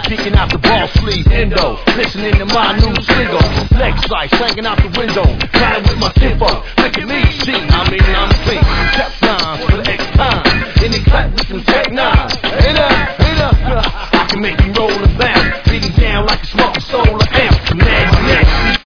kicking out the ball sleeve. Endo, listening to my new single. Lex life hanging out the window, riding with my kinfolk. Look at me, see, I mean